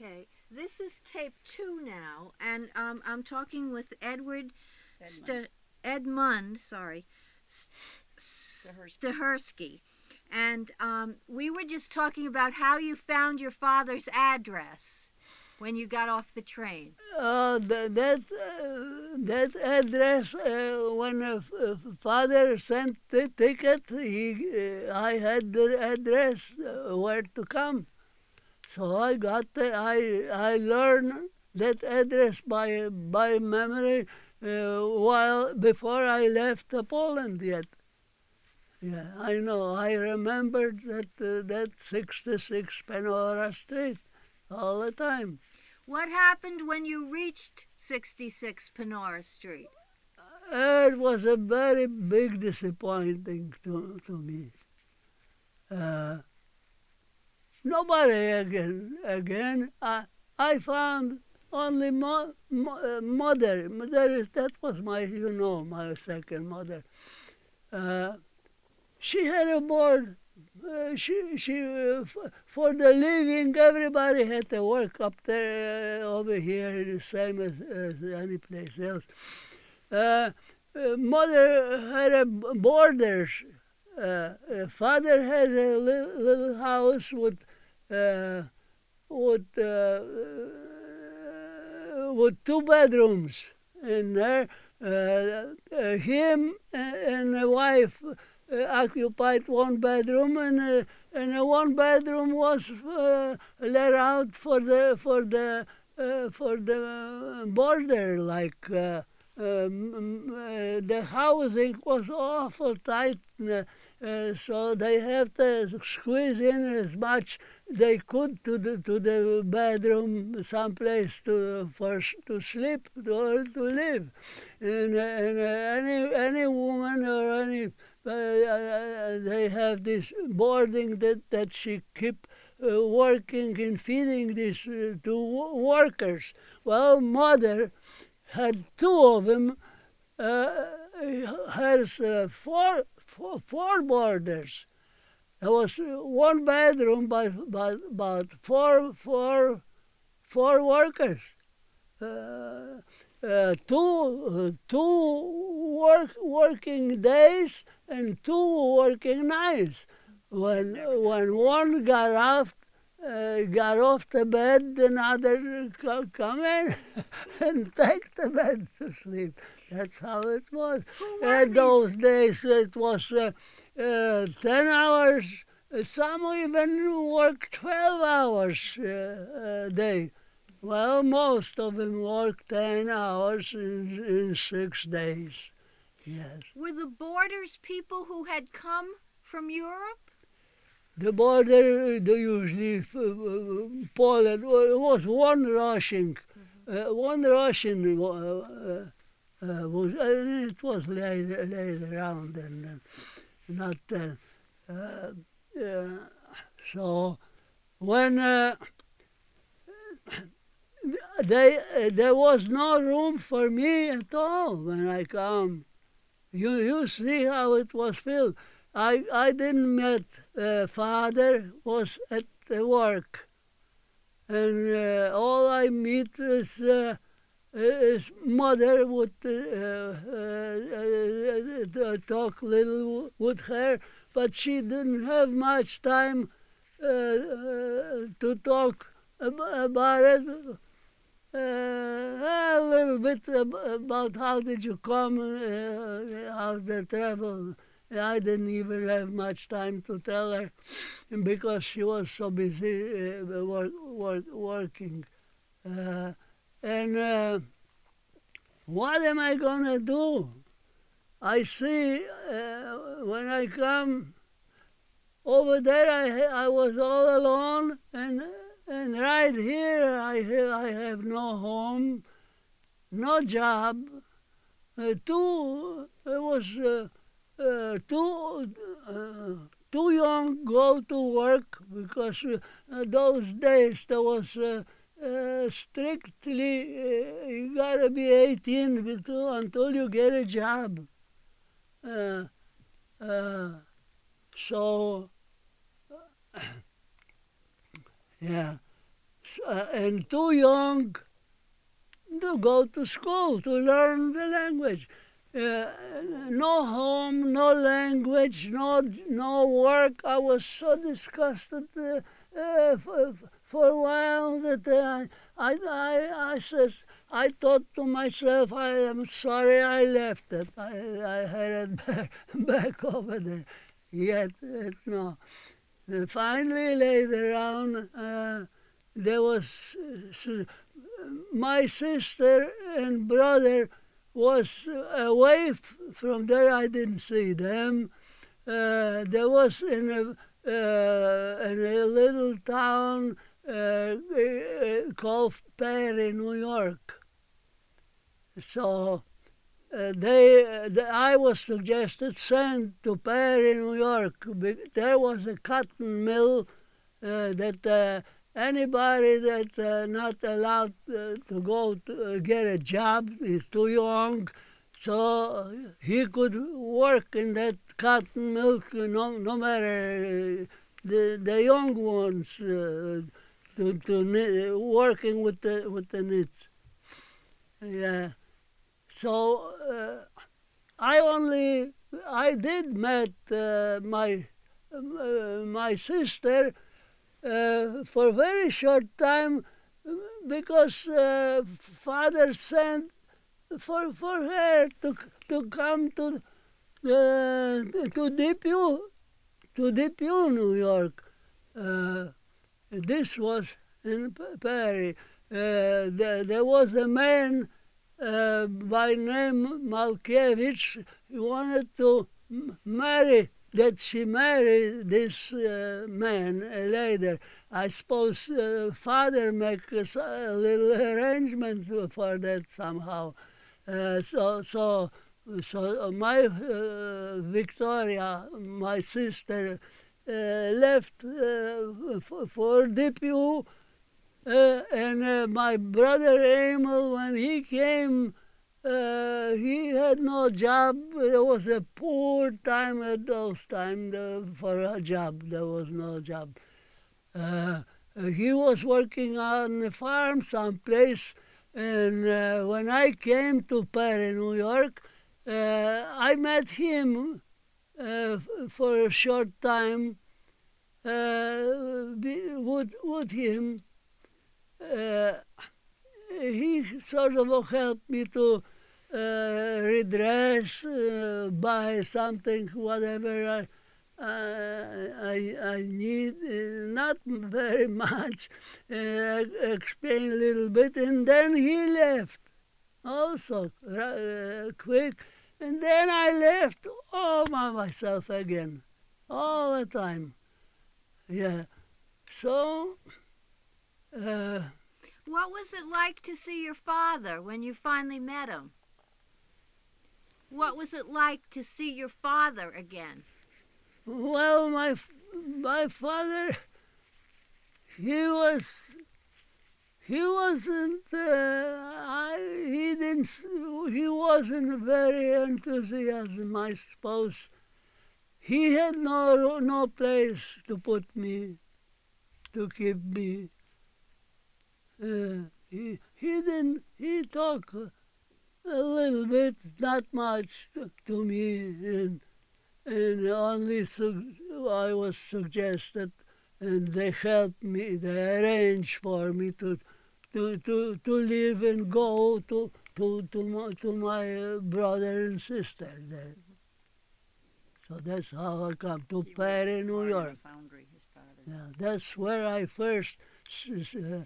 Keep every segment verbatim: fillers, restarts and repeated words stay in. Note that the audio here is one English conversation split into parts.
Okay, this is tape two now, and um, I'm talking with Edward St- Edmund, sorry, Stahersky. And um, we were just talking about how you found your father's address when you got off the train. Uh, that that, uh, that address, uh, when uh, f- father sent the ticket, he, uh, I had the address uh, where to come. So I got the, I I learned that address by by memory uh, while before I left uh, Poland yet. Yeah, I know. I remembered that uh, that sixty-six Penora Street all the time. What happened when you reached sixty-six Panora Street? It was a very big disappointing to to me. Uh, Nobody again. Again, I I found only mo, mo, uh, mother. Mother. That was my, you know, my second mother. Uh, she had a board. Uh, she she uh, f- for the living. Everybody had to work up there, uh, over here, the same as, as any place else. Uh, uh, Mother had a b- borders. Uh, uh, father had a little, little house with uh, with uh, uh, with two bedrooms in there. Uh, uh, him and a wife uh, occupied one bedroom, and uh, and uh, one bedroom was uh, let out for the for the uh, for the border, like. Uh, um, uh, the housing was awful tight, uh, uh, so they have to squeeze in as much they could to the to the bedroom, someplace to for to sleep or to live, and, uh, and uh, any any woman or any uh, uh, they have this boarding that that she keep uh, working and feeding these uh, two workers. Well, mother had two of them, uh, has uh, four, four, four boarders. There was one bedroom, but but about four, four, four workers. Uh, uh, two, uh, two work, working days and two working nights. When when one got off, uh, got off the bed, another co- come in and take the bed to sleep. That's how it was. Who were In these? those days, it was uh, uh, ten hours. Some even worked twelve hours uh, a day. Well, most of them worked ten hours in, in six days. Yes. Were the boarders people who had come from Europe? The border, they usually, uh, Poland, uh, was one Russian. Uh, one Russian uh, uh, uh, was, uh, it was laid, laid around and uh, not, uh, uh, uh, so when uh, they, uh, there was no room for me at all when I come. You you see how it was filled. I I didn't met uh, father was at the work, and uh, all I meet is uh, is mother would uh, uh, uh, talk little with her, but she didn't have much time uh, uh, to talk ab- about it. Uh, a little bit ab- about how did you come, uh, how's the travel. I didn't even have much time to tell her because she was so busy uh, work, work, working. Uh, and uh, what am I going to do? I see uh, when I come over there, I, I was all alone, and and right here, I have, I have no home, no job. Uh, too, I was uh, uh, too uh, too young go to work because uh, those days there was uh, uh, strictly uh, you gotta be eighteen until, until you get a job. Uh, uh, so yeah. uh, and too young to go to school to learn the language. Uh, no home, no language, no no work. I was so disgusted uh, uh, for, for a while that uh, I, I, I said, I thought to myself, I am sorry I left it. I, I headed back, back over there. Yet, yet no. And finally, later on, uh, there was uh, my sister and brother was away f- from there. I didn't see them. Uh, there was in a, uh, in a little town uh, uh, called Perry, New York. So uh, they, uh, the, I was suggested sent to Perry, New York. There was a cotton mill uh, that uh, anybody that uh, not allowed uh, to go to uh, get a job is too young, so he could work in that cotton mill. No, no matter uh, the the young ones uh, to to knit, working with the with the knits. Yeah. So uh, I only I did met uh, my uh, my sister uh, for a very short time because uh, father sent for for her to to come to uh, to D P U to D P U New York. Uh, this was in Perry. Uh, there, there was a man uh, by name Malkiewicz. He wanted to m- marry that she married this uh, man uh, later. I suppose uh, father make a, s- a little arrangement for that somehow. Uh, so so so my uh, Victoria, my sister, uh, left uh, for, for D P U, uh, and uh, my brother Emil, when he came, uh, he had no job. It was a poor time at those times uh, for a job. There was no job. Uh, he was working on a farm someplace, and uh, when I came to Perry, New York, uh, I met him uh, for a short time uh, be- with, with him. Uh, he sort of helped me to uh, redress, uh, buy something, whatever I, uh, I, I need, uh, not very much, uh, explain a little bit, and then he left also uh, quick, and then I left all by myself again, all the time. Yeah, so. Uh, What was it like to see your father when you finally met him? What was it like to see your father again? Well, my my father, he was he wasn't uh, I, he didn't he wasn't very enthusiastic, I suppose. He had no no place to put me, to keep me. Uh, he he didn't he talked a little bit, not much to, to me, and and only su- I was suggested, and they helped me. They arranged for me to to to, to leave and go to to to my, to my uh, brother and sister there. So that's how I come to He Perry, worked New hard in York. the foundry, his father. Yeah, that's where I first s- s- uh,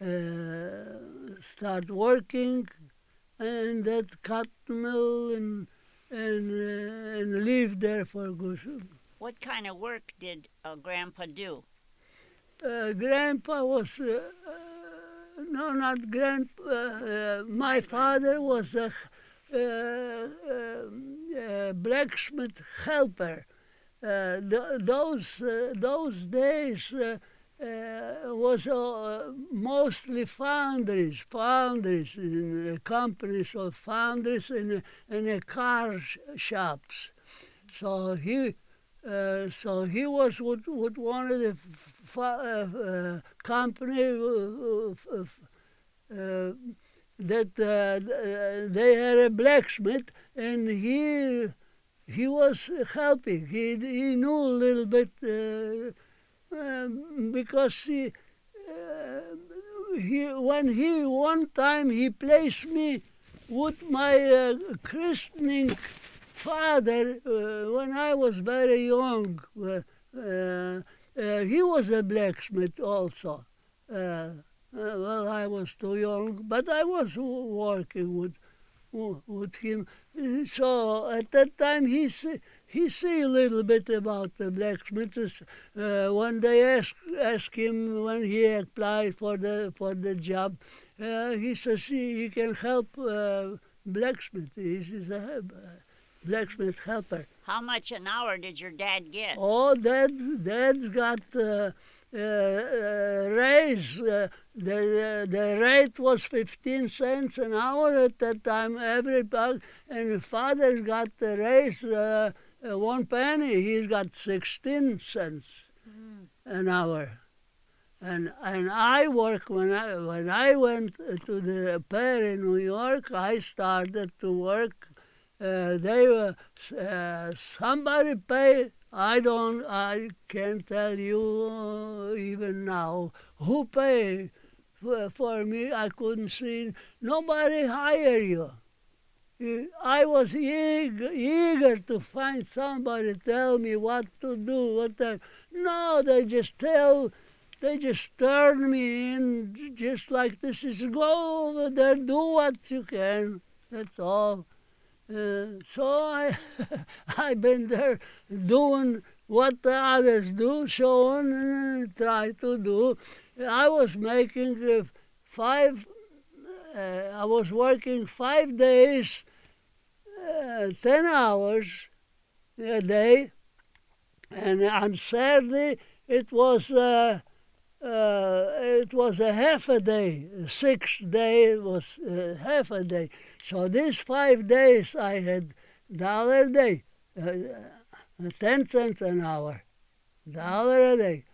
uh, start working, and that cotton mill, and and uh, and live there for good. What kind of work did uh, Grandpa do? Uh, grandpa was uh, uh, no, not grandpa. Uh, uh, my My father was a uh, um, uh, blacksmith helper. Uh, th- those uh, those days uh, uh, was uh, mostly foundries, foundries, in, uh, companies of foundries and and uh, car sh- shops. So he uh, so he was with, with one of the f- uh, uh, company uh, uh, that uh, they had a blacksmith, and he he was helping. He he knew a little bit uh, uh, because he, uh, he when he one time he placed me with my uh, christening father uh, when I was very young. Uh, uh, uh, he was a blacksmith also. Uh, uh, well, I was too young, but I was w- working with with him. So at that time he see, he see a little bit about the blacksmiths. Uh, when they ask ask him when he applied for the for the job, uh, he says he, he can help uh, blacksmith. He's a blacksmith helper. How much an hour did your dad get? Oh, dad, dad's got uh, uh, uh, raise. Uh, the uh, the rate was fifteen cents an hour at that time, every bug, and father's got the raise uh, uh, one penny. He's got sixteen cents Mm. an hour. And and I work when I when I went to the fair in New York. I started to work. Uh, they were uh, somebody pay. I don't. I can't tell you uh, even now who pay for, for me. I couldn't see nobody hire you. You- I was eager, eager to find somebody tell me what to do. What the, no, they just tell. They just turn me in j- just like this is go over there, do what you can. That's all. Uh, so I, I've been there doing what the others do, showing and try to do. I was making uh, five, uh, I was working five days, uh, ten hours a day, and on Saturday it was uh, uh, it was a half a day. Sixth day was uh, half a day. So these five days I had dollar a day, uh, uh, ten cents an hour, dollar a day.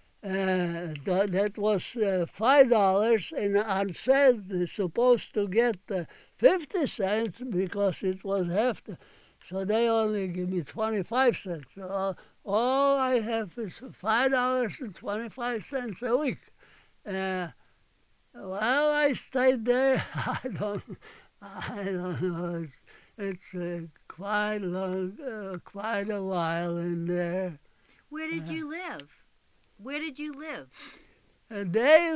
Uh, th- that was uh, five dollars, and on Saturday supposed to get uh, fifty cents because it was half. The, so they only give me twenty-five cents. So all I have is five dollars and twenty-five cents a week. Uh, well, I stayed there. I don't, I don't know. It's, it's uh, quite long, uh, quite a while in there. Where did you live? Where did you live? And they,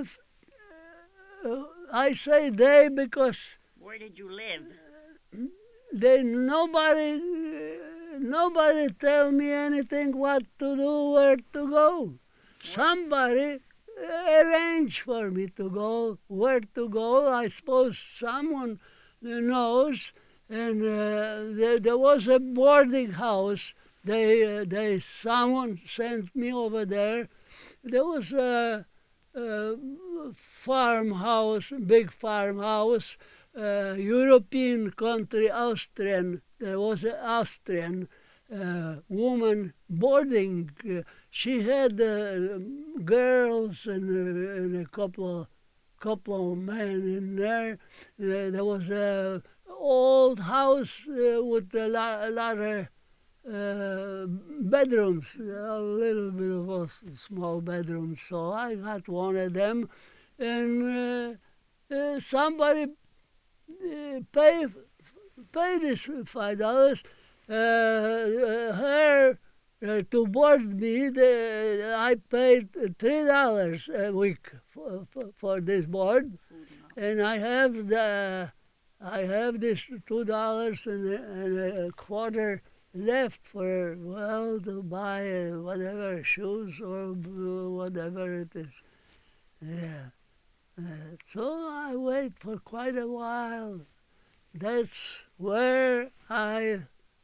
uh, I say they because Where did you live? they nobody, uh, nobody tell me anything what to do, where to go. Somebody arrange for me to go, where to go. I suppose someone knows. And uh, there, there was a boarding house. They, uh, they, someone sent me over there. There was a, a farmhouse, big farmhouse, uh, European country, Austrian. There was an Austrian uh, woman boarding. Uh, she had uh, girls and, uh, and a couple of, couple of men in there. Uh, there was a old house uh, with a lot, a lot of uh, bedrooms, a little bit of a s- small bedrooms. So I got one of them, and uh, uh, somebody uh, pay pay this five dollars. Uh, uh, her uh, to board me, the, I paid three dollars a week for, for, for this board, and I have the I have this two dollars and, a- and a quarter left for well to buy uh, whatever shoes or uh, whatever it is. Yeah. Uh, so I wait for quite a while. That's where I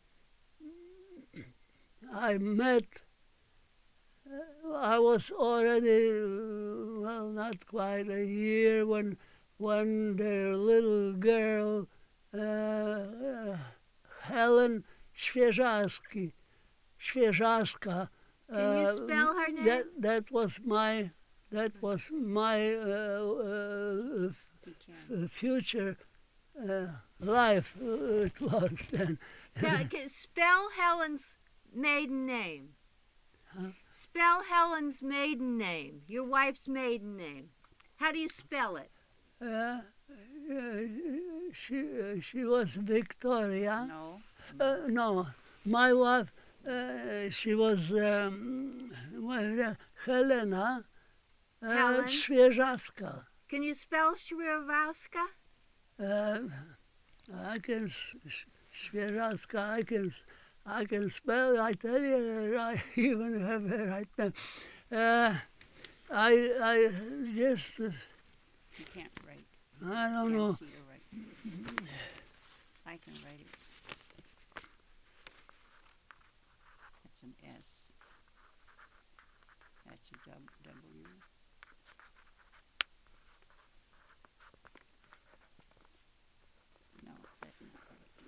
I met. Uh, I was already uh, well, not quite a year when when the little girl uh, uh, Helen Świeżarski, Świeżaska. Can you spell her name? That that was my that was my uh, uh, He can. f- future uh, life. Uh, it was then. Tell, can, spell Helen's maiden name. Huh? Spell Helen's maiden name. Your wife's maiden name. How do you spell it? Uh, uh, she uh, she was Victoria. No. Uh, no, my wife. Uh, she was um, well, Helena uh, Helen? Świeżaska. Can you spell Shrivaska? Uh, I can s- s- Świeżaska. I can s- I can spell. I tell you, I even have it right now. Uh, I I just uh, He can't write. I don't Can't know. see or write. I can write it. That's an S. That's a dub- W. No, that's not right.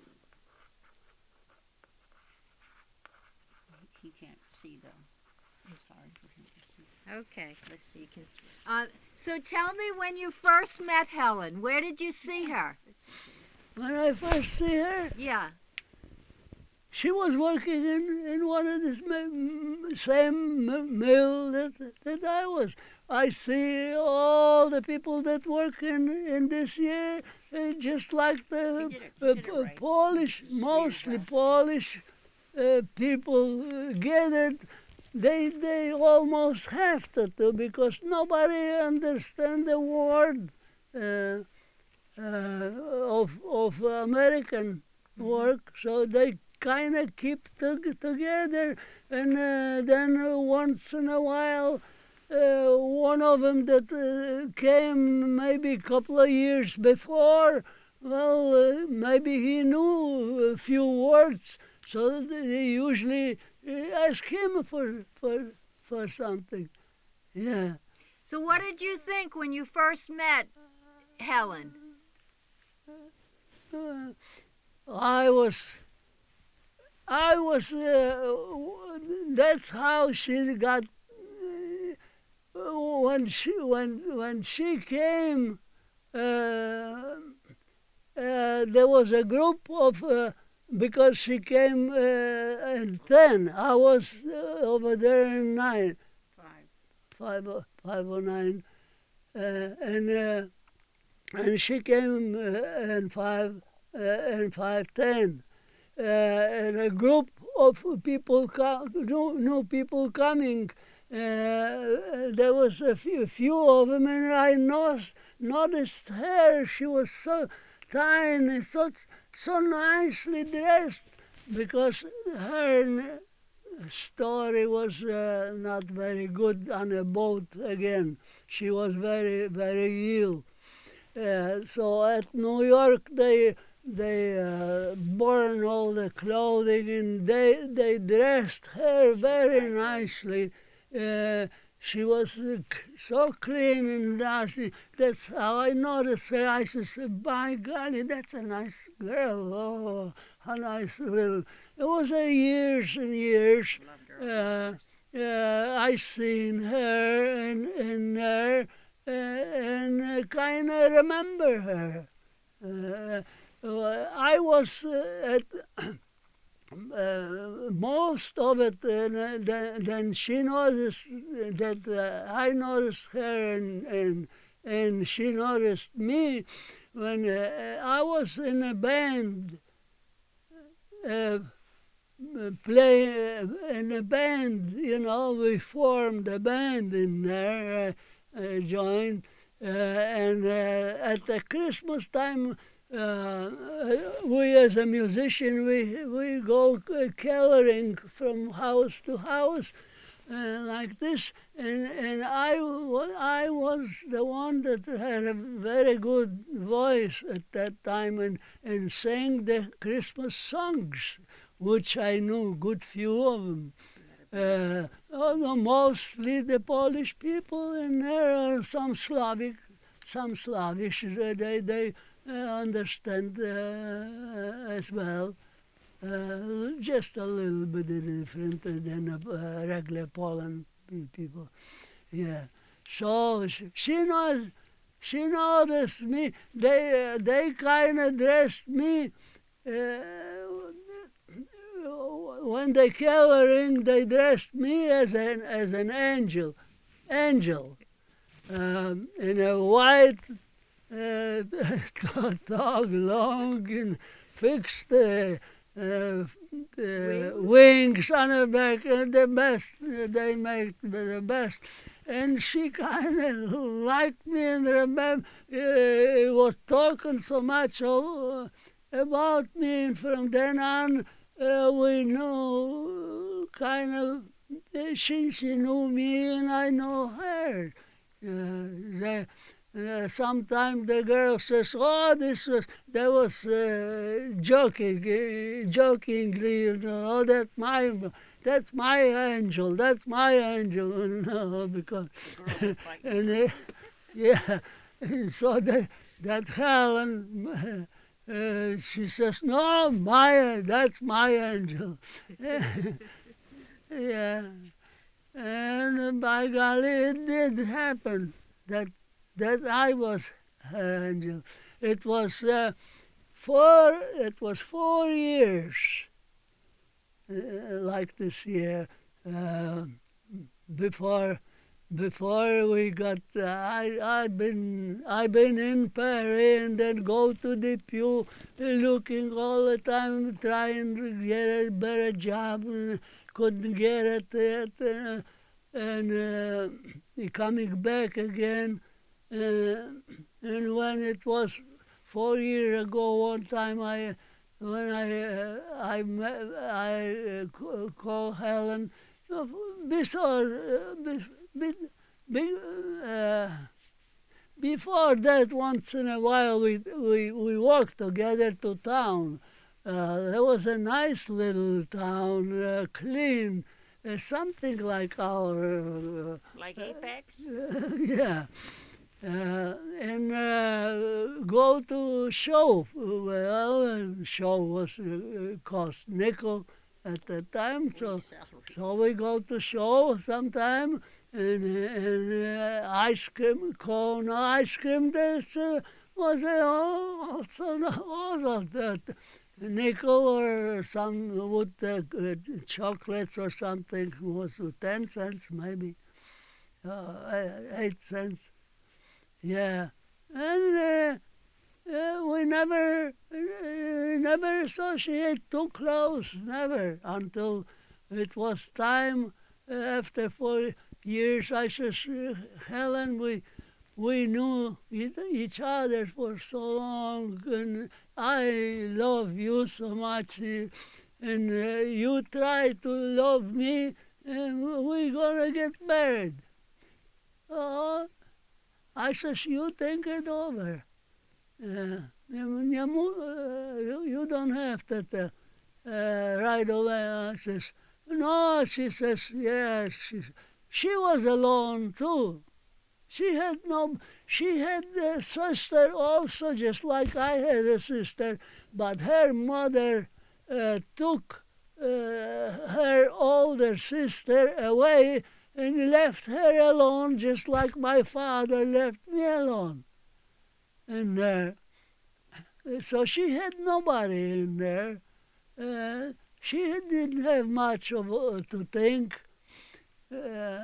He, he can't see though. It's hard for him to see. Okay, let's see. You can. Uh, so tell me when you first met Helen. Where did you see her? That's okay. When I first see her, Yeah. she was working in, in one of this ma- m- same m- mill that, that I was. I see all the people that work in, in this year, uh, just like the He did it- he uh, did it uh, right. Polish, It's mostly Swiss. Polish uh, people uh, gathered. They they almost have to do because nobody understands the word uh, uh, of of American work, so they kind of keep to- together. And uh, then uh, once in a while, uh, one of them that uh, came maybe a couple of years before, well, uh, maybe he knew a few words, so they usually uh, ask him for for for something. Yeah. So what did you think when you first met Helen? Uh, I was, I was. Uh, that's how she got. Uh, when she when when she came, uh, uh, there was a group of. Uh, because she came uh, in ten, I was uh, over there in nine, Five. five, o- five or nine, uh, and uh, and she came uh, in five uh, in five ten, uh, and a group of people, co- new, new people coming. Uh, there was a few, few of them, and I nos- noticed her. She was so tiny, so so nicely dressed, because her n- story was uh, not very good on a boat again. She was very, very ill. Uh, so at New York, they they uh, burn all the clothing and they they dressed her very nicely. Uh, she was uh, c- so clean and nasty. That's how I noticed her. I said, "By golly, that's a nice girl. Oh, a nice little." It was uh, years and years. Loved her. Uh, uh, I seen her and and her uh, and uh, kind of remember her. Uh, uh, I was uh, at uh, most of it, and uh, then, then she noticed that uh, I noticed her, and and and she noticed me when uh, I was in a band. Uh, play uh, in a band, you know, we formed a band in there, uh, uh, joined, uh, and uh, at the Christmas time, uh, uh, we as a musician, we, we go uh, caroling from house to house, uh, like this, and and I, wa- I was the one that had a very good voice at that time and, and sang the Christmas songs, which I knew good few of them. Uh, oh, no, mostly the Polish people, and there are some Slavic, some Slavish. uh, They they uh, understand uh, as well. uh, just a little bit different than uh, regular Poland people. Yeah. So she, she knows, she noticed me. They uh, they kind of dressed me. Uh, when they coloring, they dressed me as an as an angel, angel, um, in a white uh, dog, long and fixed uh, uh, uh, wings on the back, and the best they make the best. And she kind of liked me and remember uh, was talking so much uh, about me, and from then on uh, we knew kind of uh, she she knew me and I know her. Uh, they, uh, sometimes the girl says, "Oh, this was that was uh, joking, uh, jokingly, you know, oh, that's my." That's my angel. That's my angel. No, because and uh, yeah, and so that that Helen, uh, she says, no, my that's my angel. Yeah, and uh, by golly, it did happen that that I was her angel. It was uh, four. It was four years. Uh, like this year, uh, before before we got, uh, I I've been I've been in Paris and then go to the pew, looking all the time, trying to get a better job, and couldn't get it, it uh, and uh, coming back again, uh, and when it was four years ago, one time I. When I uh, I I uh, call Helen, before uh, be, be, uh, before that, once in a while we we we walked together to town. Uh, there was a nice little town, uh, clean, uh, something like our uh, like Apex. Uh, yeah. Uh, and uh, go to show. Well, show was uh, cost nickel at the time, so so we go to show sometime, and, and uh, ice cream, cone ice cream. This uh, was uh, also also that nickel or some with uh, chocolates or something was ten cents maybe, uh, eight cents. Yeah, and uh, uh, we never, uh, never associate too close, never, until it was time uh, after four years. I says, uh, Helen, we we knew each other for so long, and I love you so much, uh, and uh, you try to love me, and we're gonna get married. Oh. I says, you think it over. Uh, you, you don't have to uh, right away. I says, no, she says, yeah. She, she was alone too. She had no, she had a sister also, just like I had a sister, but her mother uh, took uh, her older sister away and left her alone, just like my father left me alone. And uh, so she had nobody in there. Uh, she didn't have much of uh, to think. Uh,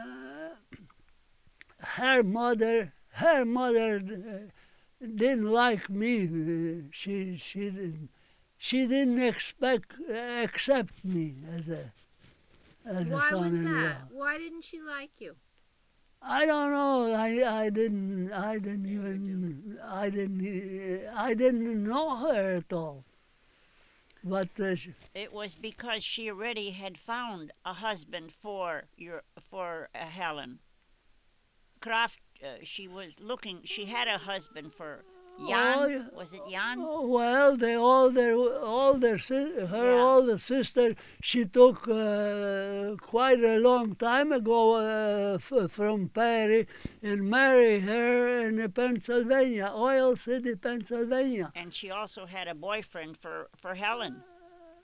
her mother, her mother uh, didn't like me. Uh, she she didn't she didn't expect uh, accept me as a. As Why a was son-in-law. that? Why didn't she like you? I don't know. I I didn't I didn't even I didn't I didn't know her at all. But uh, she, it was because she already had found a husband for your for uh, Helen. Kraft. Uh, she was looking. She had a husband for Jan. Oh, was it Jan? oh, well, the older older si- her Yeah. older sister, she took uh, quite a long time ago uh, f- from Paris and married her in Pennsylvania, Oil City, Pennsylvania. And she also had a boyfriend for for Helen.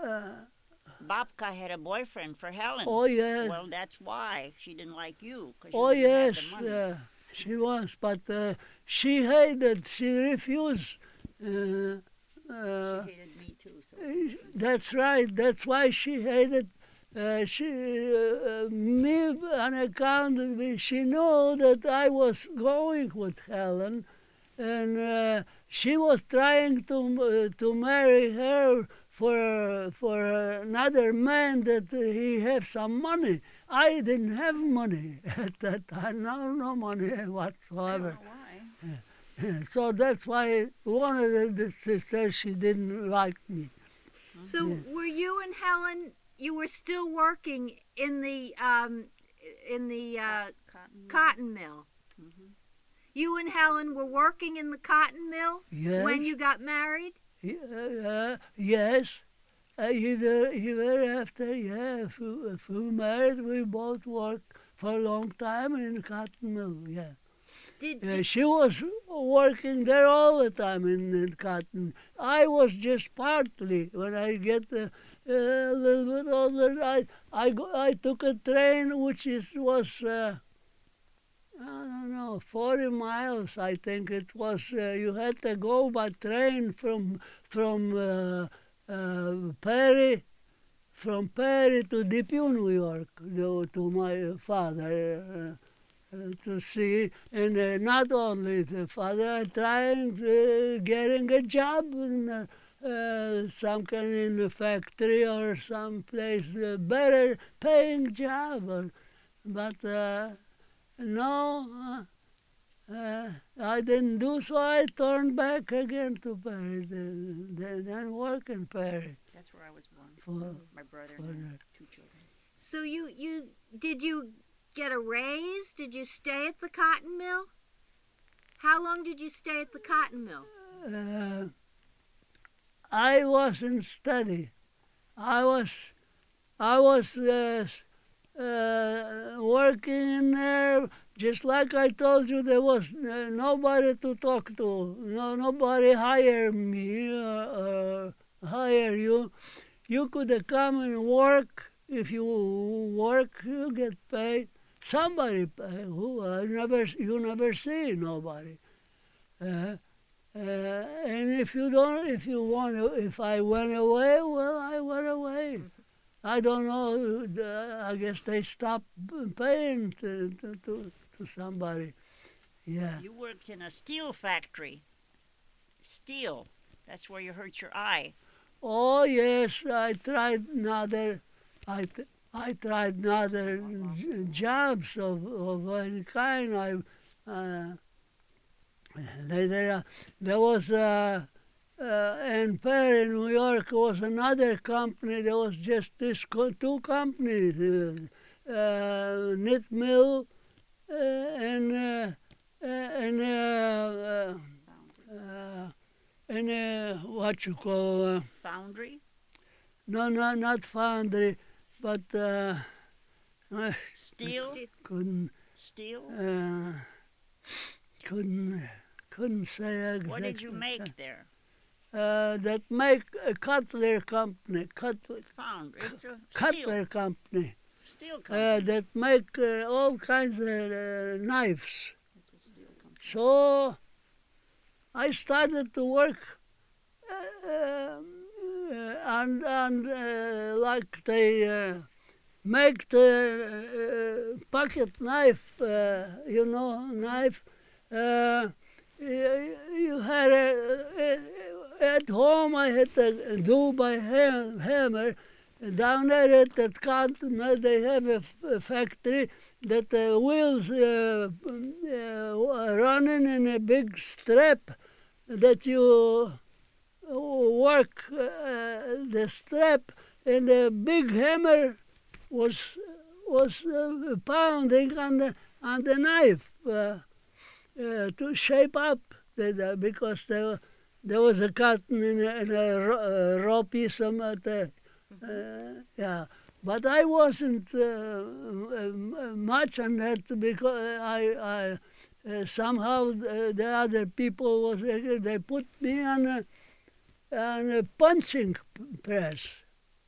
uh, Babka had a boyfriend for Helen. oh yes, Well, that's why she didn't like you, because oh you didn't yes, have the money. uh, she was, but uh, she hated, she refused. Uh, uh, She hated me too. So Uh, That's right. That's why she hated uh, she uh, uh, me on account of me. She knew that I was going with Helen, and uh, she was trying to uh, to marry her for for another man that uh, he had some money. I didn't have money at that time. No, no money I whatsoever. don't know why. So that's why one of the, the sisters she didn't like me. So Yeah. were you and Helen? You were still working in the um, in the uh, Cotton. cotton mill. Mhm. You and Helen were working in the cotton mill Yes. when you got married. Uh, yes. Uh, either, either after, yeah, if we, if we married, we both worked for a long time in cotton mill, yeah. Did, Yeah, did she was working there all the time in, in cotton. I was just partly. When I get uh, a little bit older, I I, go, I took a train which is was uh, I don't know forty miles. I think it was. Uh, you had to go by train from from uh, uh, Perry. From Perry to Depew, New York, to, to my father. Uh, uh, to see, and uh, not only the father trying uh, getting a job in uh, uh, some kind in a factory or some place uh, better paying job, or, but uh, no, uh, uh, I didn't do so. I turned back again to Paris, then, then work in Paris. That's where I was born. For, My brother for and I, that. two children. so you you did you get a raise? Did you stay at the cotton mill? How long did you stay at the cotton mill? Uh, I wasn't study. I was, I was uh, uh, working in there. Just like I told you, there was uh, nobody to talk to. No, nobody hire me or, or hire you. You could uh, come and work. If you work, you get paid. Somebody pay. Who I never, you never see nobody. Uh, uh, and if you don't, if you want to, if I went away, well, I went away. I don't know. uh, I guess they stopped paying to, to, to, to somebody. Yeah. You worked in a steel factory. Steel. That's where you hurt your eye. Oh yes, I tried another. I t- I tried another j- jobs of of any kind. I. Uh, There, uh, there was uh, uh, in Perry, New York, was another company. There was just this co- two companies, uh, uh, knit mill uh, and uh, uh, and uh, uh, uh, and uh, what you call uh, Foundry. no, no, not foundry, but uh, I Steel. couldn't Steel. uh, couldn't couldn't say exactly. What did you make there? Uh, that make a Cutler company, Cutler, Foundry. It's a Cutler company, Steel. Steel uh, company. that make uh, all kinds of uh, knives. It's a steel company. So I started to work uh, um, uh, and and uh, like they uh, make the uh, pocket knife, uh, you know, knife. Uh, you you had a, at home. I had to do by ham, hammer. Down there at that cotton mill, they have a, f- a factory that the wheels uh, uh, running in a big strap that you work uh, the strap, and the big hammer was was uh, pounding on the on the knife uh, uh, to shape up the, the, because there there was a cotton in a, in a ro- uh, raw piece of there. Uh, yeah, but I wasn't uh, um, much on that because I, I uh, somehow the, the other people was uh, they put me on a on a punching p- press.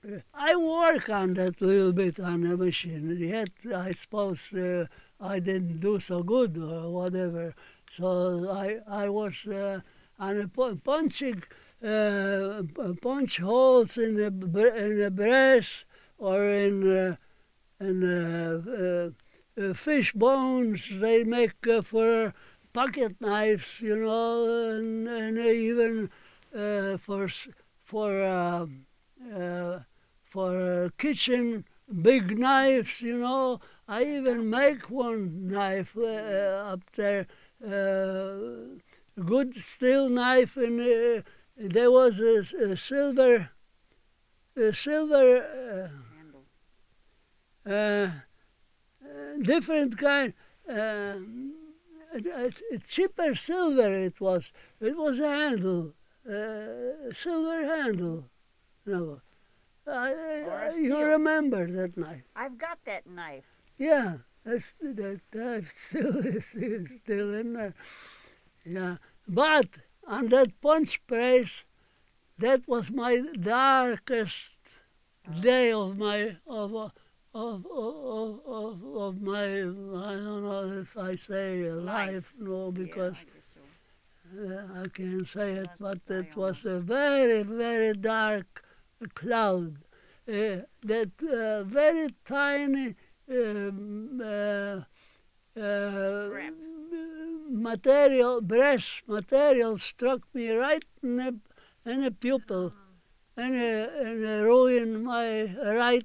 I work on that little bit on the machine. Yet I suppose uh, I didn't do so good or whatever. So I I was uh, on a pu- punching uh, p- punch holes in the br- in the brass or in uh, in uh, uh, uh, fish bones they make uh, for pocket knives, you know, and, and even uh, for s- for. Um, uh, for kitchen big knives, you know. I even make one knife uh, up there, uh, good steel knife, and uh, there was a, a silver, a silver, Handle. uh, uh, different kind, uh, a, a cheaper silver it was. It was a handle, uh, silver handle. No. I, Or I, a you steel. remember that knife? I've got that knife. Yeah, that's, that knife still is, is still in there. Yeah, but on that punch press, that was my darkest day of my of uh, of of of, of my I don't know if I say life, Life. no, because Yeah, I guess so. uh, I can't say it, That's but the it was almost. a very, very dark cloud. Uh, that uh, very tiny um, uh, uh, Crap. material, brass material struck me right in the, in the pupil and, uh, and uh, ruined my right,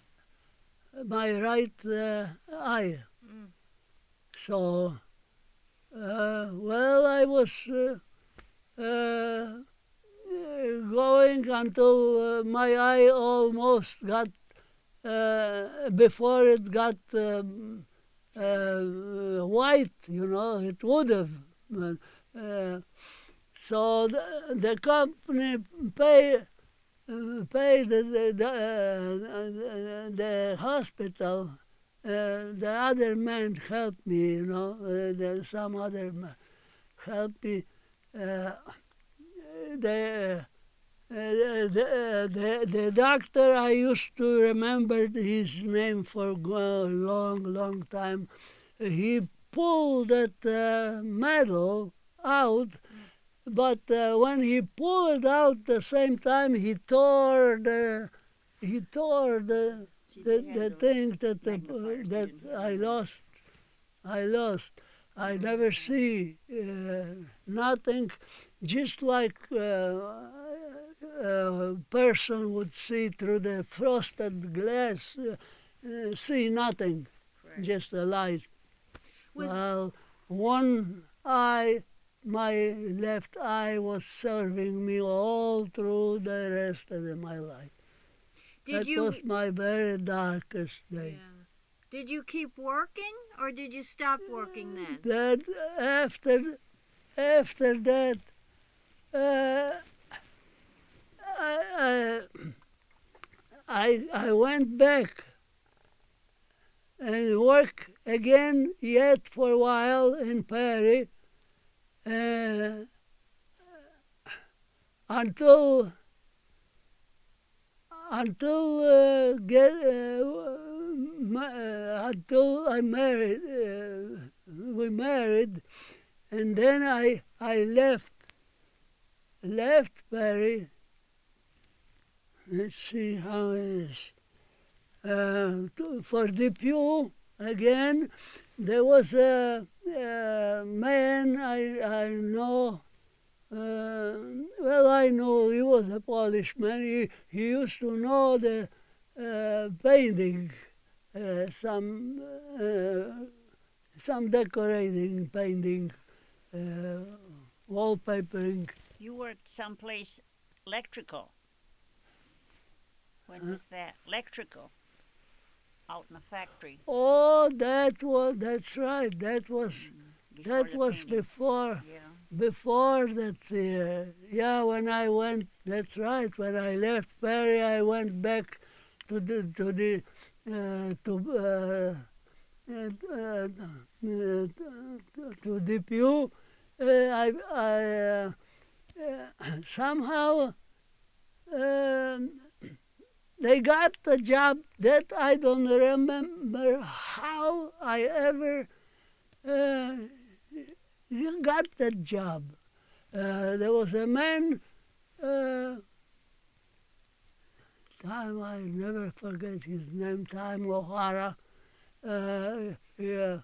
my right uh, eye. Mm. So, uh, well, I was uh, uh, going until uh, my eye almost got, uh, before it got um, uh, white, you know, it would have. Uh, so the, the company pay, uh, paid the, the, uh, the hospital. Uh, the other man helped me, you know, uh, the, some other man helped me. Uh, the, uh, the, the, the doctor, I used to remember his name for a long, long time. He pulled that uh, metal out, but uh, when he pulled it out the same time, he tore the, he tore the, See, the, they the had those thing that, the, magnifiers. They that didn't have I them then. lost. I lost. I never see uh, nothing, just like uh, a person would see through the frosted glass, uh, uh, see nothing, Correct. just a light. Was Well, one eye, my left eye, was serving me all through the rest of the- my life. did That you was my very darkest day. yeah. Did you keep working or did you stop working then? That after after that, uh, I, I I went back and worked again yet for a while in Paris uh, until until uh, get uh, ma- uh, until I married. Uh, we married, and then I I left left Paris. Let's see how it is. Uh, to- for Depew again, there was a, a man I I know. Uh, well, I know he was a Polish man. He, he used to know the uh, painting, uh, some uh, some decorating, painting, uh, wallpapering. You worked someplace electrical. When Huh? was that? Electrical. Out in the factory. Oh, that was that's right. That was Before that the was painting. before. Yeah. Before that, uh, yeah, when I went, that's right. When I left Paris, I went back to the to the uh, to uh, uh, uh, uh, to Depew. Uh, I I uh, uh, somehow um they got the job. That I don't remember how I ever uh, got that job. Uh, there was a man, uh, time I never forget his name, Time O'Hara. Uh, yeah.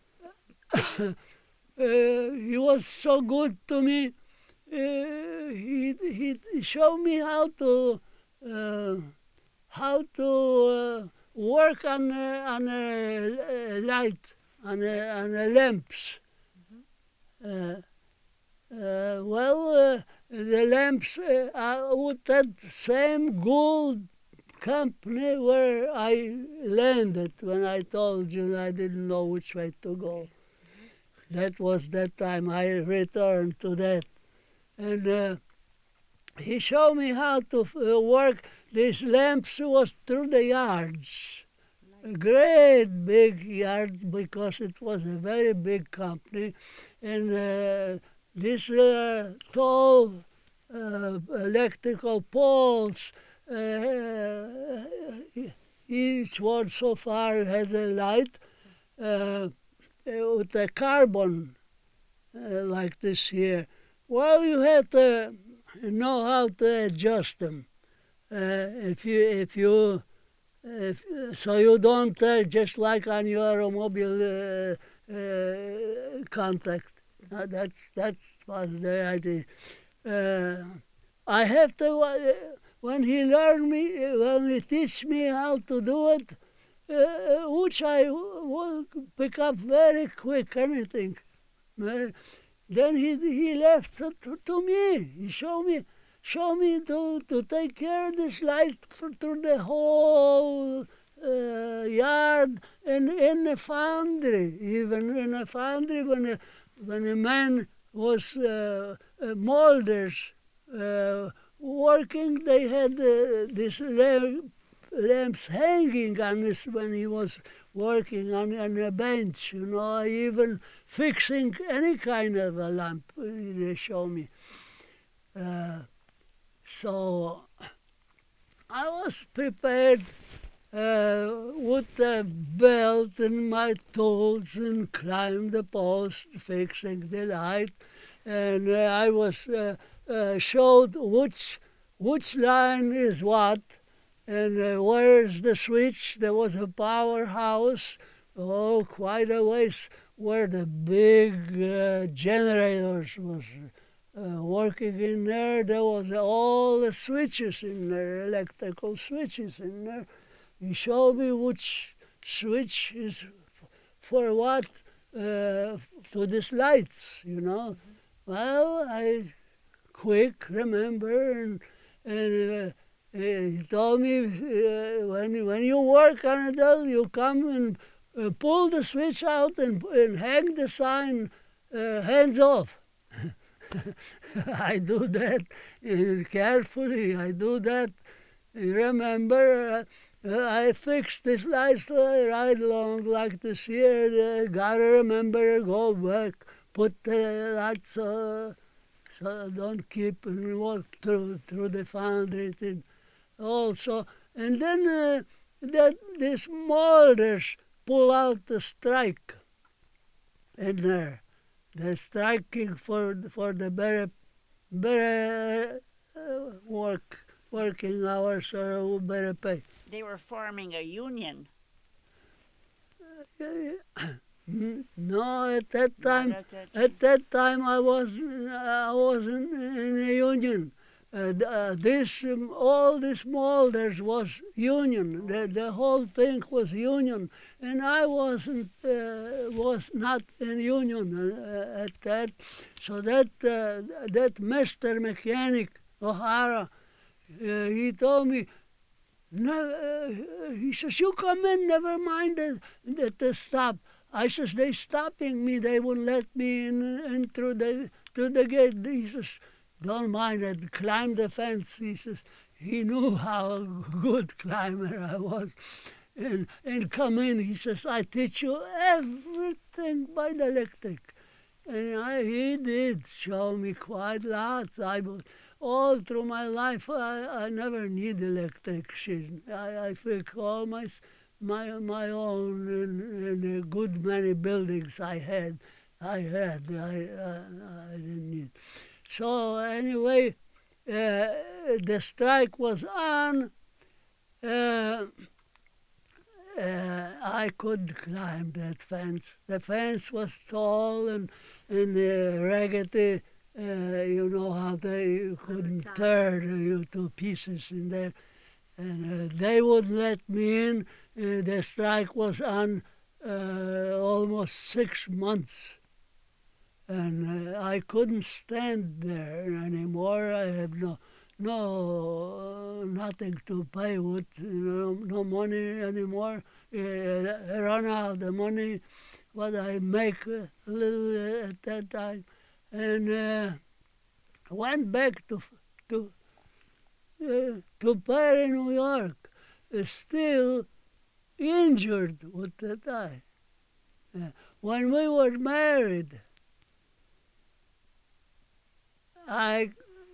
uh, he was so good to me. Uh, he he showed me how to uh, how to uh, work on a, on a light, on a, on a lamps. Uh, uh, well, uh, the lamps uh, are with that same gold company where I landed when I told you I didn't know which way to go. That was that time I returned to that. And uh, he showed me how to uh, work these lamps was through the yards. A great big yard because it was a very big company. And uh, these uh, tall uh, electrical poles, uh, each one so far has a light uh, with a carbon uh, like this here. Well, you have to know how to adjust them. Uh, if you, if you, if, so you don't uh, just like on your automobile uh, uh, contact. Uh, that's that's was the idea. Uh, I have to uh, when he learned me, when he teach me how to do it, uh, which I will pick up very quick. Anything. Very, Then he he left to, to, to me. He showed me show me to, to take care of this light for, through the whole uh, yard and in the foundry. Even in the foundry, when a, when a man was uh, uh, molders uh, working, they had uh, this lamp, lamps hanging on this when he was working on, on a bench, you know, even fixing any kind of a lamp, they show me. Uh, so I was prepared uh, with the belt and my tools and climbed the post, fixing the light, and uh, I was uh, uh, showed which which line is what. And uh, where's the switch? There was a powerhouse, oh, quite a ways, where the big uh, generators was uh, working in there. There was all the switches in there, electrical switches in there. He showed me which switch is for what uh, to these lights, you know. Well, I quick remember and and. Uh, Uh, he told me, uh, when, when you work on it, you come and uh, pull the switch out and, and hang the sign, uh, hands off. I do that uh, carefully, I do that. You remember, uh, I fixed this lights right along like this here. Uh, gotta remember, go back, put the lights, uh, so don't keep and walk through, through the foundry thing. Also, and then uh, that these molders pull out the strike in there. They're striking for for the better better uh, work working hours or better pay. They were forming a union. Uh, no, at that time, at that at that time I was I wasn't in a union. Uh, uh, this um, all these molders was union. The, the whole thing was union, and I wasn't uh, was not in union uh, at that. So that uh, that Mister Mechanic O'Hara, uh, he told me. No, uh, he says, you come in, never mind that the, the stop. I says, they stopping me. They wouldn't let me in, in through the through the gate. He says, don't mind it, climb the fence. He says, he knew how good climber I was. And, and come in, he says, I teach you everything by the electric. And I, he did show me quite lots. I, all through my life, I, I never need electrician. I, I fix all my s- my my own in, in a good many buildings I had. I had. I I, I didn't need. So anyway, uh, the strike was on. Uh, uh, I could climb that fence. The fence was tall and and uh, raggedy. Uh, you know how they couldn't top. tear you to pieces in there, and uh, they wouldn't let me in. Uh, the strike was on uh, almost six months, and uh, I couldn't stand there anymore. I had no, no, uh, nothing to pay with, you know, no money anymore. Uh, I run out of the money, what I make uh, a little uh, at that time, and uh, went back to to uh, to Perry, New York, uh, still injured with that eye. Uh, when we were married, I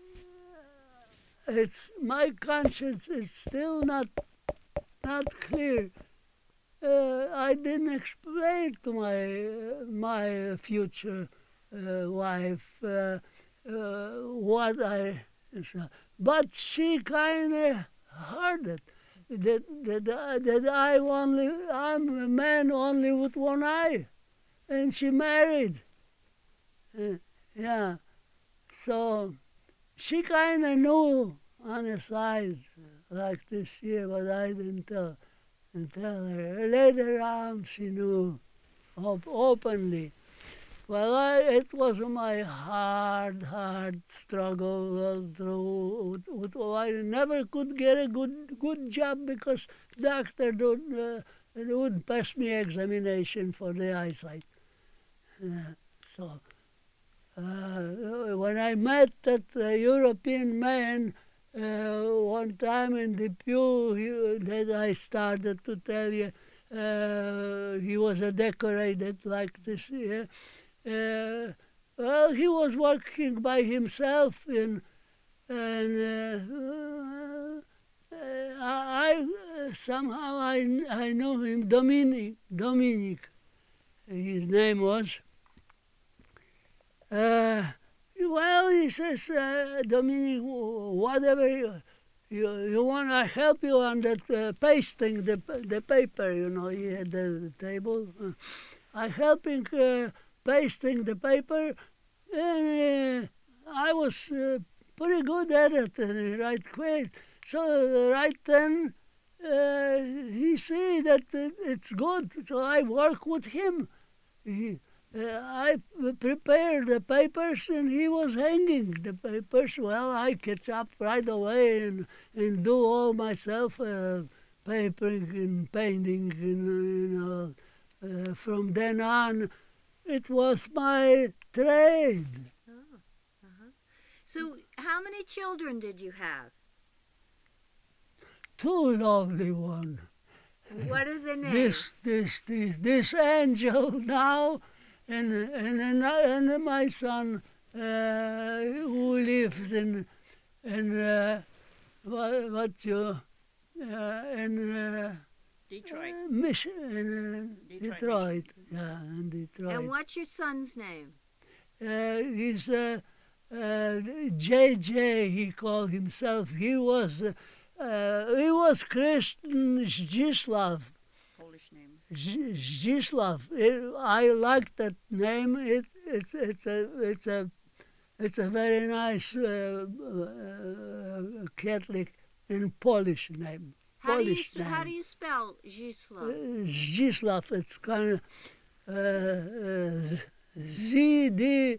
it's my conscience is still not not clear. Uh, I didn't explain to my uh, my future uh, wife uh, uh, what I saw, but she kind of heard it. That that I, that I only I'm a man only with one eye, and she married. Uh, yeah, so she kind of knew on the side like this year, but I didn't tell, didn't tell her. Later on, she knew op- openly. Well, I, it was my hard, hard struggle all through. With, with, I never could get a good good job because doctor don't, uh, wouldn't pass me examination for the eyesight. Uh, so uh, when I met that uh, European man uh, one time in the pew he, that I started to tell you, uh, he was a decorated like this. Yeah. Uh, well, he was working by himself, and and uh, uh, I, I somehow I, I knew him, Dominic. Dominic, his name was. Uh, well, he says, uh, Dominic, whatever you, you, you want, I help you on that uh, pasting the the paper. You know, he had the table. Uh, I helping. Uh, pasting the paper, and uh, I was uh, pretty good at it, uh, right quick. So uh, right then, uh, he see that it, it's good, so I work with him. He, uh, I prepared the papers, and he was hanging the papers. Well, I catch up right away and, and do all myself, uh, papering and painting, and you know. Uh, from then on, it was my trade. Oh, uh-huh. So, how many children did you have? Two lovely ones. What are the names? This, this, this, this angel now, and and and, and my son uh, who lives in in uh, what, what you uh, in. Uh, Detroit. Uh, Mich- in, uh, Detroit, Detroit. Yeah, in Detroit. And what's your son's name? Uh, he's uh, uh, J J. He called himself. He was uh, uh, he was Christian Zdzislav. Polish name. Z- Zdzislav. It, I like that name. It it's it's a it's a it's a very nice uh, uh, Catholic and Polish name. How do you Polish s- how do name. you spell Zdzislav? Uh, Zdzislav, it's kind of uh, uh, Z D.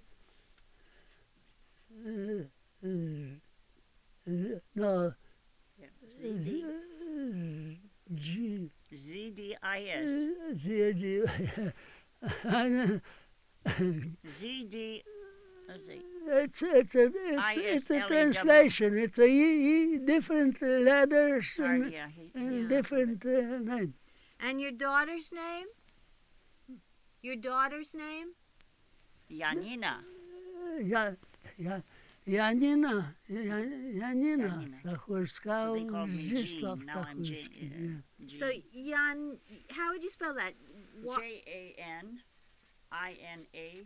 Uh, uh, uh, no, Yeah. Z D. Z, G, Z D I uh, S. Z, G. I know. Z D. Let's see. It's it's a it's, it's a translation. It's a e, e, different letters Sorry, and, yeah. He, and he's- different uh, name. And your daughter's name? Your daughter's name? Janina. Uh, yeah, yeah, Janina, Jan- Janina Janina. Stachurska, So they called me Zdzislav Jean. Now I'm Jean. Stachurski. uh, Yeah. Jean. So Jan, how would you spell that? What? J A N I N A.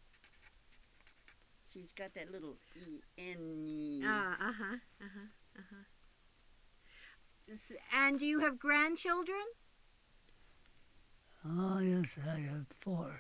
She's got that little E N. Ah, uh huh, uh huh, uh huh. And do you have grandchildren? Oh, yes, I have four.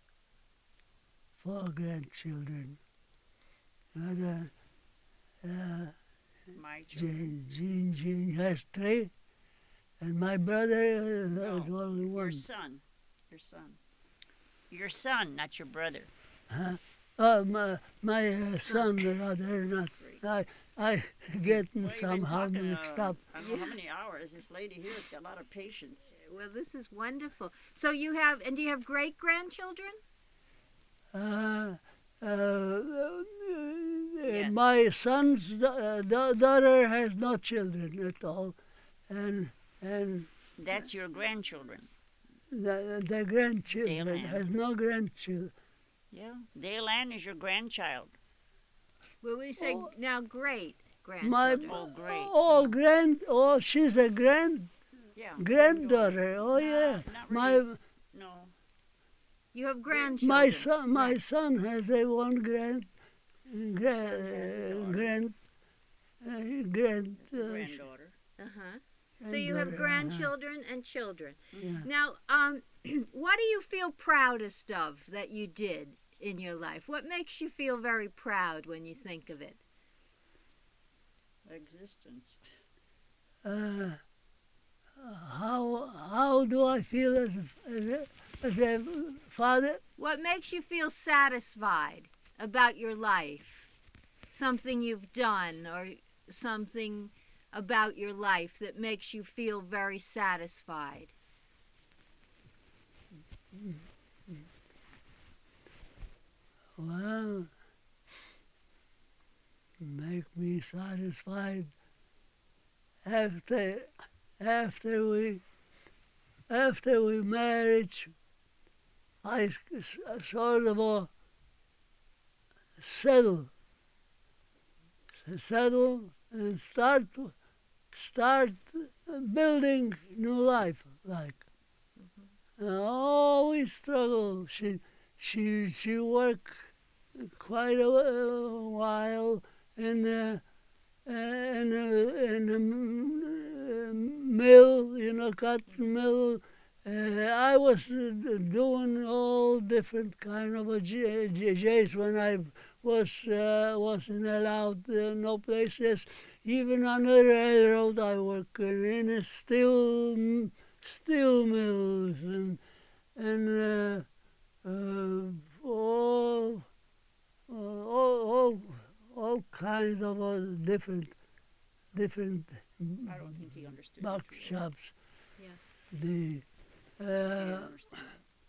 Four grandchildren. And, uh, uh, My children. Jean, Jean, Jean has three. And my brother uh, has No, only Your one. son. Your son. Your son, not your brother. Huh? Oh, my, my uh, son, rather, not. I, I get Well, you've been somehow talking, mixed uh, up. I don't know how many hours. This lady here has got a lot of patience. Well, this is wonderful. So you have, and do you have great grandchildren? Uh, uh, uh, Yes. My son's da- uh, da- daughter has no children at all, and and That's your grandchildren. the, the grandchildren Dale Ann. has no grandchildren. Yeah. Dale Ann is your grandchild. Well, we say Oh. now great My grandchildren. Oh, great. oh grand oh she's a grand Yeah. granddaughter. Oh Nah, yeah, not my really. No. You have grandchildren. my son my Right. son has a one grand Son has a grand daughter. grand uh, grand. It's a uh, granddaughter. Uh-huh. So you have granddaughter, uh-huh. grandchildren and children. Yeah. Now, um, what do you feel proudest of that you did in your life? What makes you feel very proud when you think of it? Existence. Uh, how how do I feel as a, as a, as a father? What makes you feel satisfied about your life? Something you've done or something about your life that makes you feel very satisfied? Well, make me satisfied after after we after we marriage. I s- s- sort of uh, settle settle and start start building new life like. I always struggle. She she she worked quite a, a while in a, in a, in a m- mill, you know, cotton mill. Uh, I was uh, doing all different kind of a j- j- jays when I was uh, wasn't allowed uh, no places. Even on the railroad, I worked in a steel steel mills and and uh, uh, all, uh, all all all kinds of uh, different different I don't think he understood. box what you were- shops. Yeah. The he uh, didn't understand.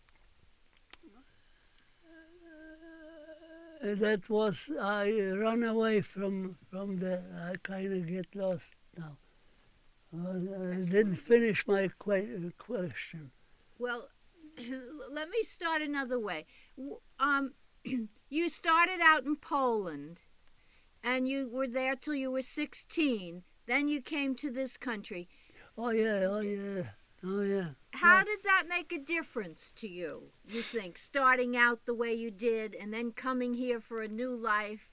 that was I run away from from the I kind of get lost now. Uh, I didn't finish my que- question. Well, let me start another way. W- Um, you started out in Poland, and you were there till you were sixteen. Then you came to this country. Oh yeah, oh yeah, oh yeah. How Yeah. did that make a difference to you, you think, starting out the way you did and then coming here for a new life?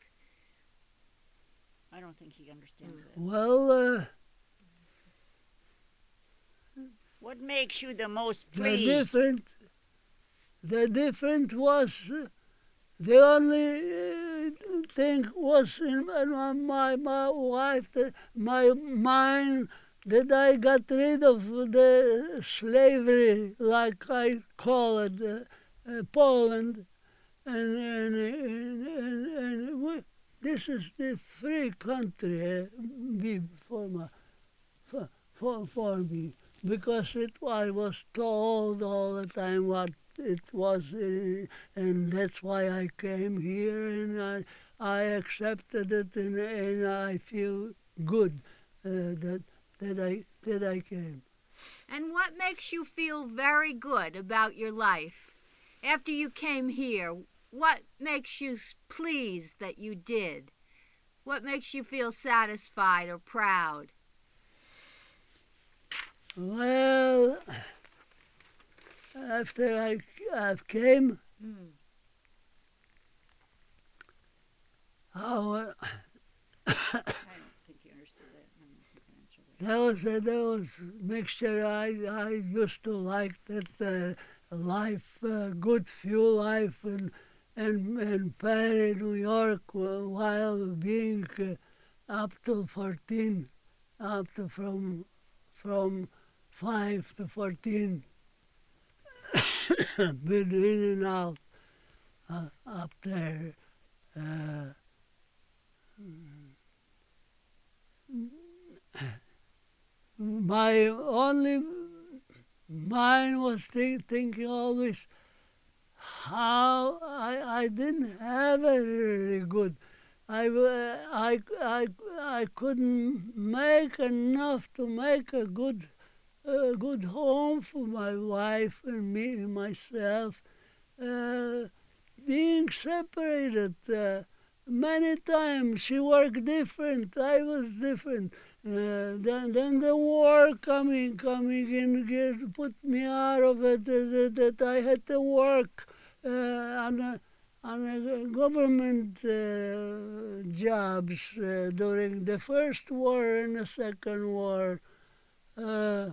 I don't think he understands that. Well, uh, What makes you the most the pleased? different, the different was uh, the only uh, thing was in my my, my wife, the, my mind that I got rid of the slavery, like I call it, uh, uh, Poland, and and and, and, and we, this is the free country uh, be for my for, for for me because it I was told all the time what it was, uh, and that's why I came here, and I I accepted it, and, and I feel good uh, that that I that I came. And what makes you feel very good about your life after you came here? What makes you s- pleased that you did? What makes you feel satisfied or proud? Well, after I, I came, Mm. how, uh, I don't think you understood that. I don't think you answered that. there was a there was mixture. I I used to like that uh, life, uh, good fuel life, and and and Perry, New York, uh, while being uh, up to fourteen, up to from from five to fourteen, been in and out uh, up there. Uh, my only mind was think, thinking always how I, I didn't have a really good. I, uh, I, I, I couldn't make enough to make a good a good home for my wife and me and myself. Uh, being separated uh, many times, she worked different. I was different. Uh, then, then the war coming, coming in, get, put me out of it. That, that, that I had to work uh, on a, on a government uh, jobs uh, during the first war and the second war. Uh,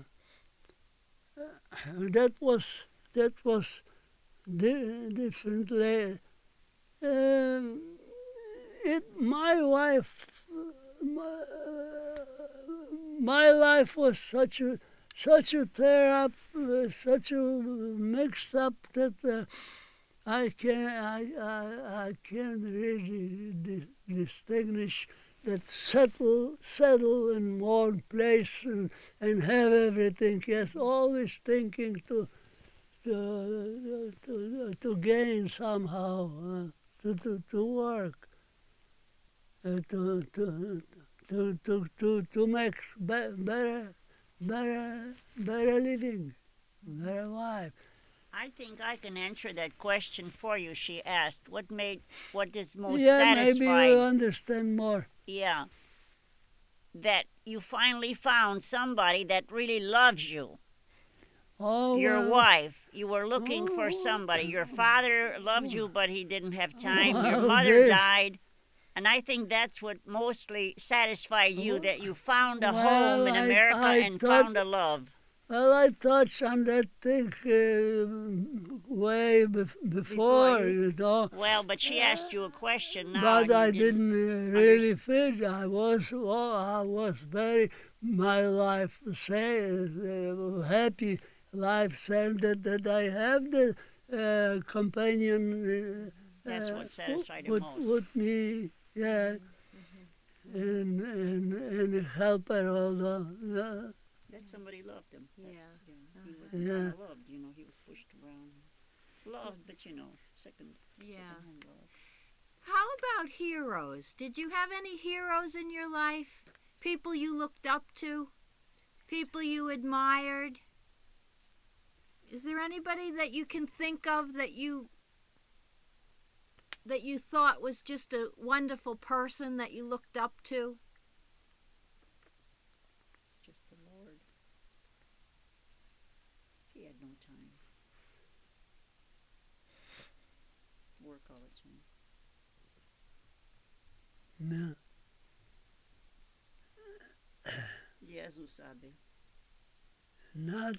that was that was di- differently. Um, it my wife, my, my life was such a such a tear up, uh, such a mixed up that uh, I can I I, I can't really di- distinguish that settle settle in one place and, and have everything. Yes, always thinking to to to, to gain somehow, uh, to, to to work, uh, to, to to to to to make be- better better better living, better life. I think I can answer that question for you. She asked, "What made, what is most Yeah, maybe satisfying?" you understand more. Yeah, that you finally found somebody that really loves you. Oh, Your well, wife. You were looking for Oh. somebody. Your father loved you, but he didn't have time. Your Well, mother this- died. And I think that's what mostly satisfied you, that you found a Well, home in I- America I and thought- found a love. Well, I touched on that thing uh, way bef- before, Before you know. Well, but she asked you a question now. But and you I didn't uh, really underst- fit. I was, well, I was very, my life say, uh, happy life, saying that, that I have the uh, companion. Uh, That's uh, what satisfied her with, most. with me, yeah, and and and help her all the. the That somebody loved him. That's, Yeah. yeah. He wasn't Yeah. kind of loved, you know. He was pushed around. Loved, but you know, second, Yeah. second-hand love. How about heroes? Did you have any heroes in your life? People you looked up to? People you admired? Is there anybody that you can think of that you that you thought was just a wonderful person that you looked up to? Just the Lord. He had no time. Work all the time. no. Jesus sabe. Not,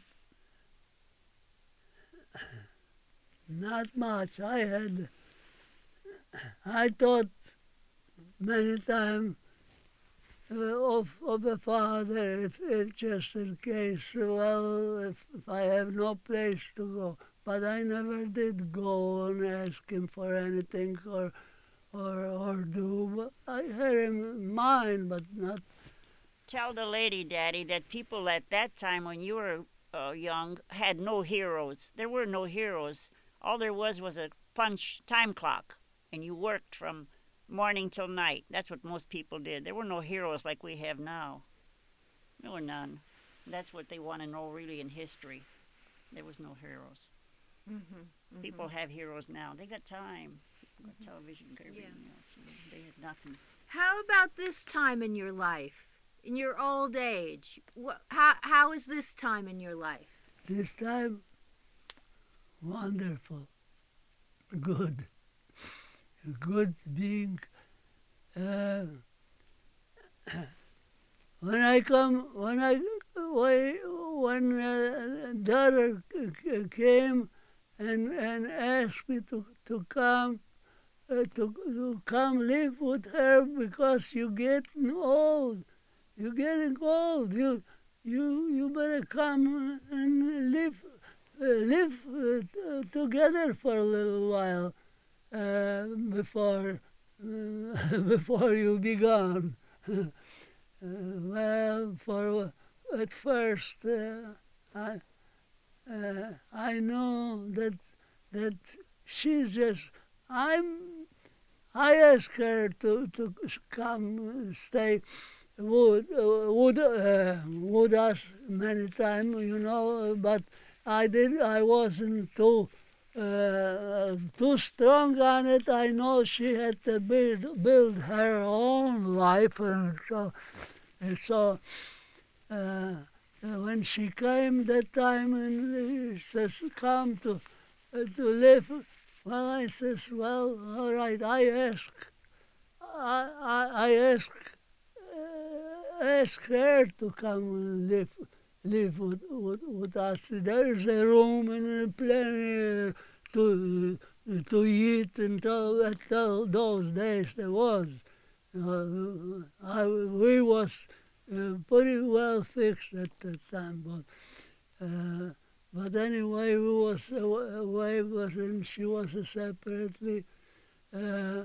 not much. I had, I thought many times uh, of of a father, if, if just in case, well, if, if I have no place to go. But I never did go and ask him for anything or or or do. But I had him in mind, but not. Tell the lady, Daddy, that people at that time when you were uh, young had no heroes. There were no heroes. All there was was a punch time clock, and you worked from morning till night. That's what most people did. There were no heroes like we have now. There were none. That's what they want to know really in history. There was no heroes. Mm-hmm. People have heroes now. They got time. Got television, got everything else. You know, they had nothing. How about this time in your life, in your old age? What, how, how is this time in your life? This time, wonderful, good, good being. Uh, when I come, when I, when uh, daughter came and and asked me to to come, uh, to to come live with her because you're getting old, you're getting old. You you you better come and live uh, live uh, t- together for a little while uh, before uh, before you be gone. uh, well, for at first uh, I uh, I know that that she's just I'm I asked her to to come stay would uh, would uh, would us many times, you know, but I did I wasn't too uh, too strong on it. I know she had to build build her own life, and so and so uh, when she came that time and uh, says come to uh, to live, well, I says, well, all right. I ask I I, I ask uh, ask her to come and live live with, with, with us. There's a room and plenty to to eat, and to, until those days there was. Uh, I, we was uh, pretty well fixed at that time, but uh, but anyway, we was away, was and she was separately. Uh,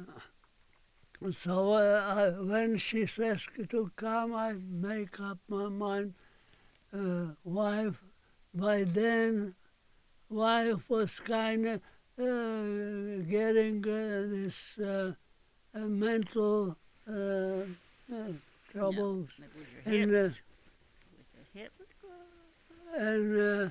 so uh, I, when she says to come, I make up my mind. Uh, wife, by then, wife was kind of uh, getting uh, this uh, uh, mental uh, uh, troubles. No, it was your and hips. uh, It was the hip. and uh,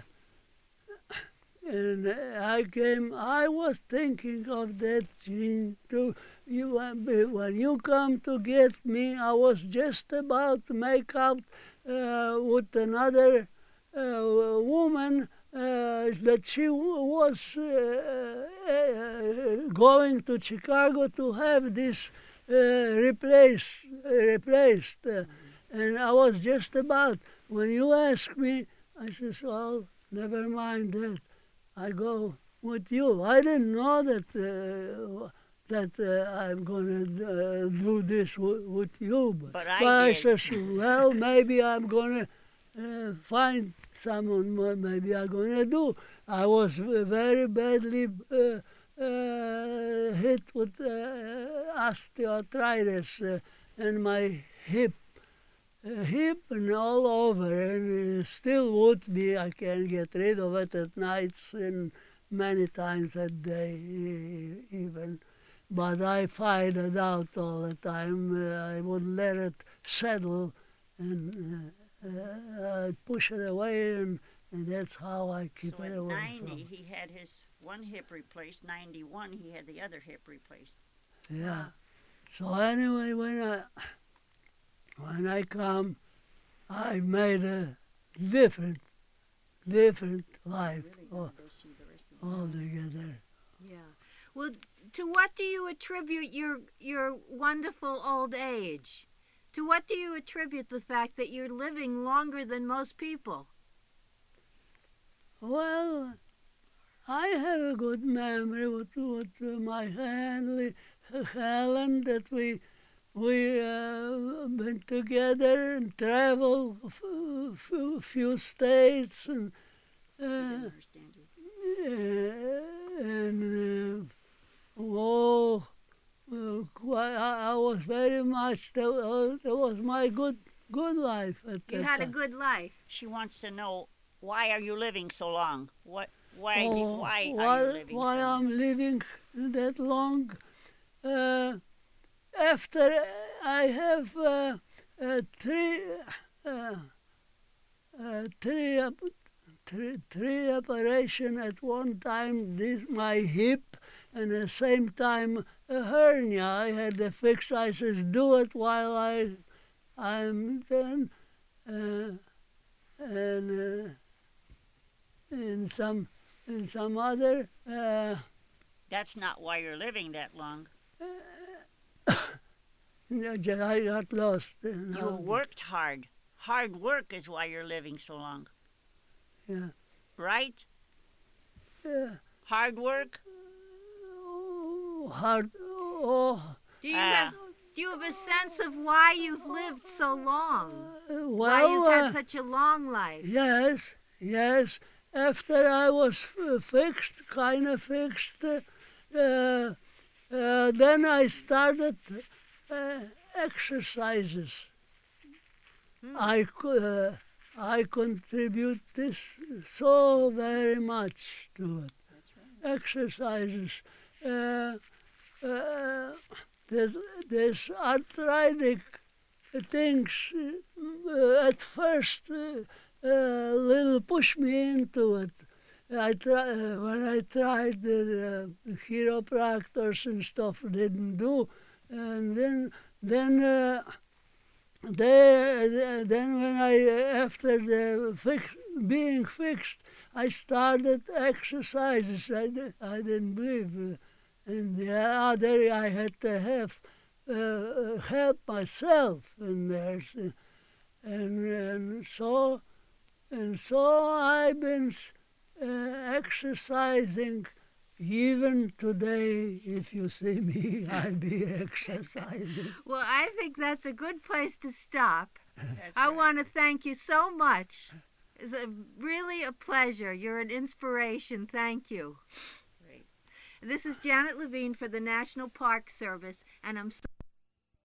and I came. I was thinking of that, Jean. To you, when you come to get me, I was just about to make out uh, with another uh, woman uh, that she was uh, uh, going to Chicago to have this uh, replaced. replaced. Uh, and I was just about. When you asked me, I said, well, never mind that. I go with you. I didn't know that uh, that uh, I'm going to uh, do this w- with you. But, But I but I did. says, well, maybe I'm going to uh, find someone. what Maybe I'm going to do. I was very badly uh, uh, hit with uh, osteoarthritis uh, in my hip. Uh, hip and all over, and uh, still would be. I can't get rid of it at nights and many times a day e- even. But I fight it out all the time. Uh, I wouldn't let it settle, and uh, uh, I push it away, and, and that's how I keep So it at away ninety, from. he had his one hip replaced. ninety-one, he had the other hip replaced. Yeah. So anyway, when I when I come, I made a different, different life Really al- gonna go see the rest of the altogether. Yeah. Well, to what do you attribute your your wonderful old age? To what do you attribute the fact that you're living longer than most people? Well, I have a good memory with, with uh, my Hanley, Helen, that we we uh, been together and traveled a f- f- few states, and I didn't uh, understand you. uh, and uh, oh, uh, quite, I, I was very much. That was, that was my good good life at You that had a time. good life. She wants to know, why are you living so long? What? Why? do- Oh, why why, are you living why so long? I'm living that long? Uh, after I have uh, uh, three, uh, uh, three, op- three, three operation at one time. This my hip and at the same time a hernia. I had to fix. I says, do it while I, I'm then, uh, and uh, in some, in some other. Uh, That's not why you're living that long. I got lost. You worked hard. Hard work is why you're living so long. Yeah. Right? Yeah. Hard work? Oh, hard. Oh. Do you, Ah. have, do you have a sense of why you've lived so long? Uh, Why you've well, had uh, such a long life? yes, yes. After I was f- fixed, kind of fixed, uh, uh, uh, then I started uh, exercises. Hmm. I, co- uh, I contribute this so very much to it. Exercises. Uh, uh, there's, there's arthritic things. Uh, at first, uh, uh, little push me into it. I try, uh, when I tried the uh, chiropractors and stuff, didn't do, and then then uh, they then when I after the fix, being fixed, I started exercises. I, di- I didn't believe. Uh, and the other, I had to have uh, help myself in there. So- And, and so and so I've been uh, exercising. Even today, if you see me, I be exercising. Well, I think that's a good place to stop. That's I right. want to thank you so much. It's a, really a pleasure. You're an inspiration. Thank you. Great. This is Janet Levine for the National Park Service, and I'm so